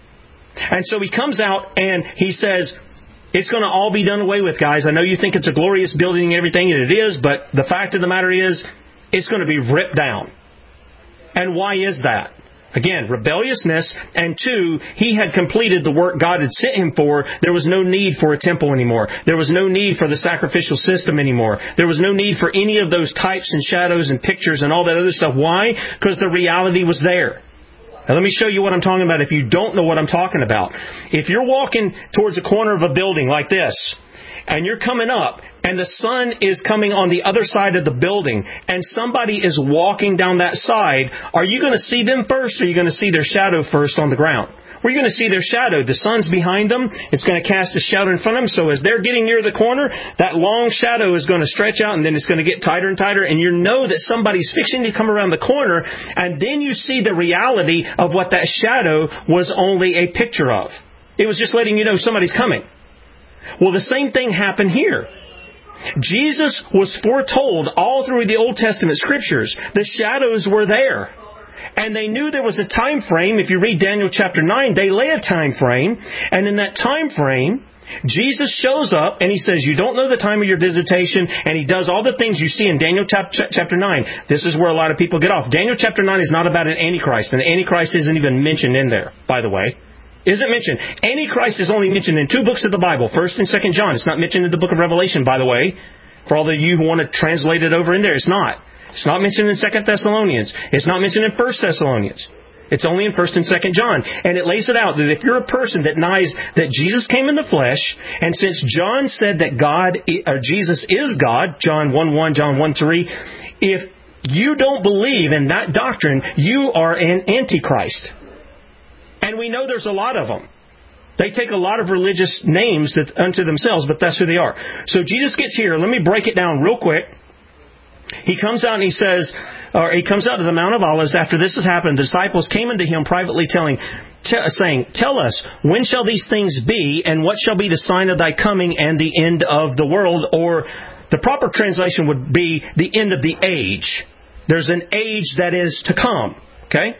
And so he comes out and he says, it's going to all be done away with, guys. I know you think it's a glorious building and everything, and it is, but the fact of the matter is, it's going to be ripped down. And why is that? Again, rebelliousness, and two, he had completed the work God had sent him for. There was no need for a temple anymore. There was no need for the sacrificial system anymore. There was no need for any of those types and shadows and pictures and all that other stuff. Why? Because the reality was there. Now, let me show you what I'm talking about if you don't know what I'm talking about. If you're walking towards a corner of a building like this, and you're coming up, and the sun is coming on the other side of the building, and somebody is walking down that side, are you going to see them first, or are you going to see their shadow first on the ground? We're going to see their shadow. The sun's behind them. It's going to cast a shadow in front of them. So as they're getting near the corner, that long shadow is going to stretch out, and then it's going to get tighter and tighter. And you know that somebody's fixing to come around the corner. And then you see the reality of what that shadow was only a picture of. It was just letting you know somebody's coming. Well, the same thing happened here. Jesus was foretold all through the Old Testament Scriptures. The shadows were there. And they knew there was a time frame. If you read Daniel chapter nine, they lay a time frame. And in that time frame, Jesus shows up and he says, you don't know the time of your visitation. And he does all the things you see in Daniel chapter nine. This is where a lot of people get off. Daniel chapter nine is not about an Antichrist. And the Antichrist isn't even mentioned in there, by the way. Isn't mentioned. Antichrist is only mentioned in two books of the Bible, First and Second John. It's not mentioned in the book of Revelation, by the way. For all of you who want to translate it over in there, it's not. It's not mentioned in Second Thessalonians. It's not mentioned in First Thessalonians. It's only in First and Second John. And it lays it out that if you're a person that denies that Jesus came in the flesh, and since John said that God or Jesus is God, John one one, John one three, if you don't believe in that doctrine, you are an antichrist. And we know there's a lot of them. They take a lot of religious names that unto themselves, but that's who they are. So Jesus gets here. Let me break it down real quick. He comes out and he says, or he comes out to the Mount of Olives. After this has happened, the disciples came unto him privately telling, t- saying, tell us, when shall these things be, and what shall be the sign of thy coming and the end of the world? Or the proper translation would be the end of the age. There's an age that is to come. Okay?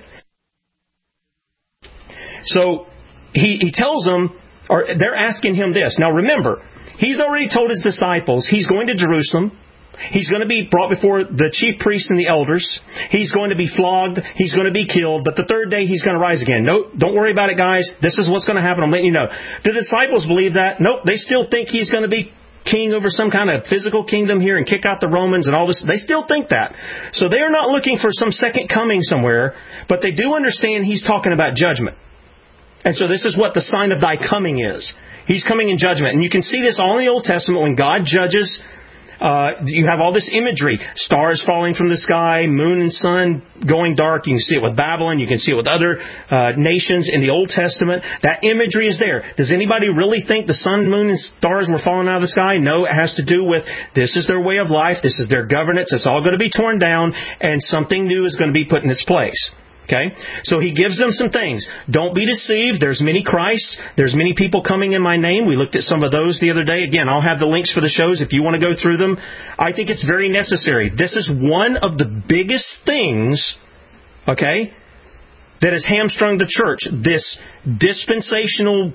So he, he tells them, or they're asking him this. Now remember, he's already told his disciples he's going to Jerusalem. He's going to be brought before the chief priests and the elders. He's going to be flogged. He's going to be killed. But the third day, he's going to rise again. No, don't worry about it, guys. This is what's going to happen. I'm letting you know. The disciples believe that. Nope, they still think he's going to be king over some kind of physical kingdom here and kick out the Romans and all this. They still think that. So they are not looking for some second coming somewhere, but they do understand he's talking about judgment. And so this is what the sign of thy coming is. He's coming in judgment. And you can see this all in the Old Testament when God judges. Uh, you have all this imagery. Stars falling from the sky, moon and sun going dark. You can see it with Babylon. You can see it with other uh, nations in the Old Testament. That imagery is there. Does anybody really think the sun, moon, and stars were falling out of the sky? No, it has to do with this is their way of life. This is their governance. It's all going to be torn down, and something new is going to be put in its place. Okay? So he gives them some things. Don't be deceived. There's many Christs. There's many people coming in my name. We looked at some of those the other day. Again, I'll have the links for the shows if you want to go through them. I think it's very necessary. This is one of the biggest things, okay, that has hamstrung the church. This dispensational,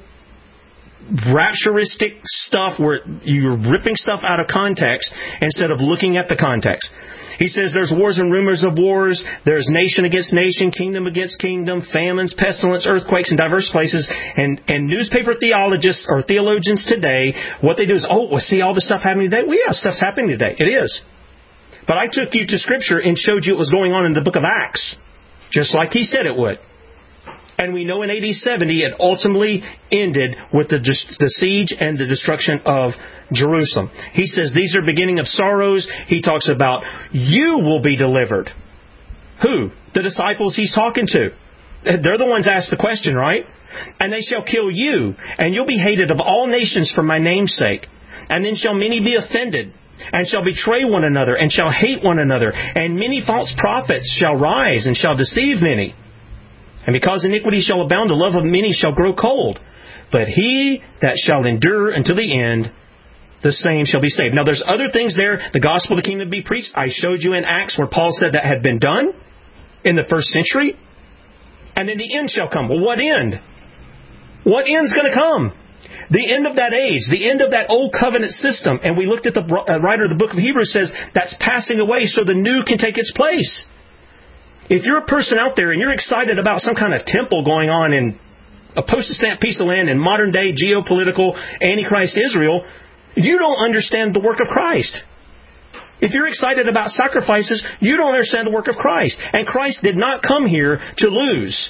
rapturistic stuff where you're ripping stuff out of context instead of looking at the context. He says there's wars and rumors of wars. There's nation against nation, kingdom against kingdom, famines, pestilence, earthquakes in diverse places. And, and newspaper theologists or theologians today, what they do is, oh, well, see all this stuff happening today? Well, yeah, stuff's happening today. It is. But I took you to Scripture and showed you what was going on in the book of Acts, just like he said it would. And we know in A D seventy it ultimately ended with the, the siege and the destruction of Jerusalem. He says these are beginning of sorrows. He talks about you will be delivered. Who? The disciples he's talking to. They're the ones asked the question, right? And they shall kill you, and you'll be hated of all nations for my name's sake. And then shall many be offended, and shall betray one another, and shall hate one another. And many false prophets shall rise, and shall deceive many. And because iniquity shall abound, the love of many shall grow cold. But he that shall endure until the end, the same shall be saved. Now there's other things there. The gospel of the kingdom to be preached. I showed you in Acts where Paul said that had been done in the first century. And then the end shall come. Well, what end? What end's going to come? The end of that age, the end of that old covenant system. And we looked at the writer of the book of Hebrews says that's passing away so the new can take its place. If you're a person out there and you're excited about some kind of temple going on in a postage-stamp piece of land in modern-day geopolitical Antichrist Israel, you don't understand the work of Christ. If you're excited about sacrifices, you don't understand the work of Christ. And Christ did not come here to lose.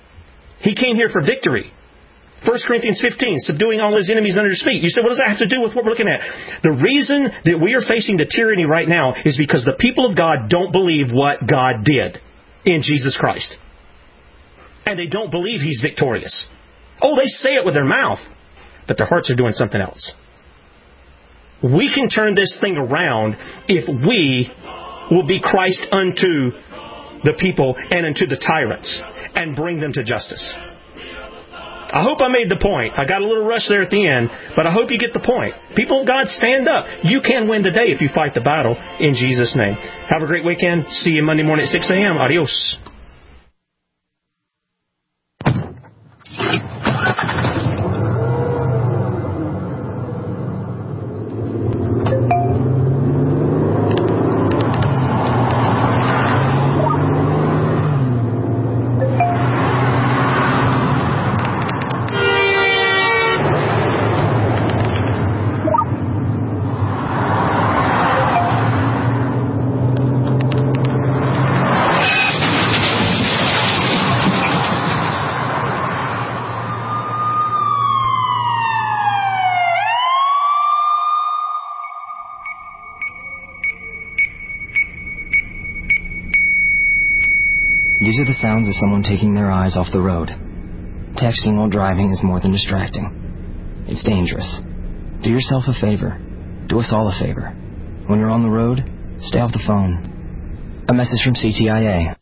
He came here for victory. First Corinthians fifteen, subduing all his enemies under his feet. You said, what does that have to do with what we're looking at? The reason that we are facing the tyranny right now is because the people of God don't believe what God did in Jesus Christ. And they don't believe He's victorious. Oh, they say it with their mouth, but their hearts are doing something else. We can turn this thing around if we will be Christ unto the people and unto the tyrants and bring them to justice. I hope I made the point. I got a little rush there at the end, but I hope you get the point. People of God, stand up. You can win today if you fight the battle in Jesus' name. Have a great weekend. See you Monday morning at six a.m. Adios. These are the sounds of someone taking their eyes off the road. Texting while driving is more than distracting. It's dangerous. Do yourself a favor. Do us all a favor. When you're on the road, stay off the phone. A message from C T I A.